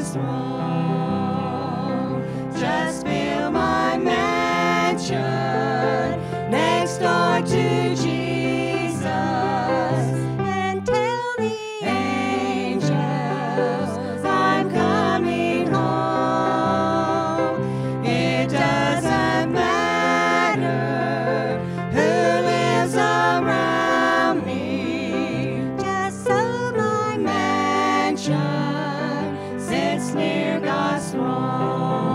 God's throne. Just build my mansion next door to Jesus, and tell the angels I'm coming home. It doesn't matter who lives around me, just so my mansion sits near God's throne.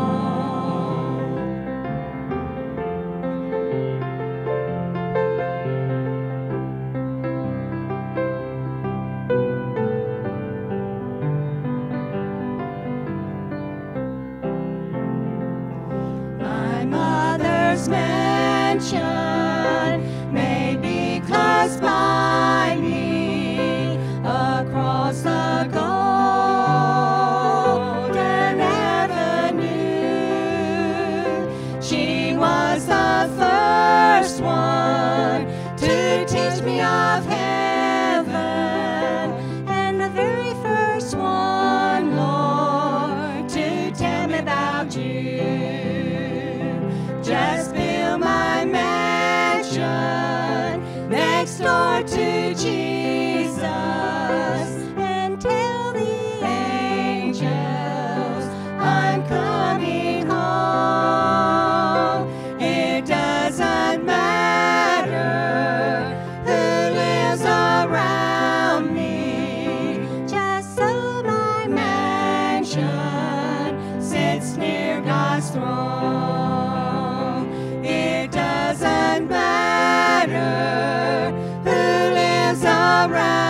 My mother's mansion may be close by me, across the golden avenue. She was the first one to teach me of heaven, and the very first one, Lord, to tell me about you. Just build my mansion next door to Jesus, and tell the angels I'm coming home. It doesn't matter who lives around me, just so my mansion sits near God's throne. It doesn't matter who lives around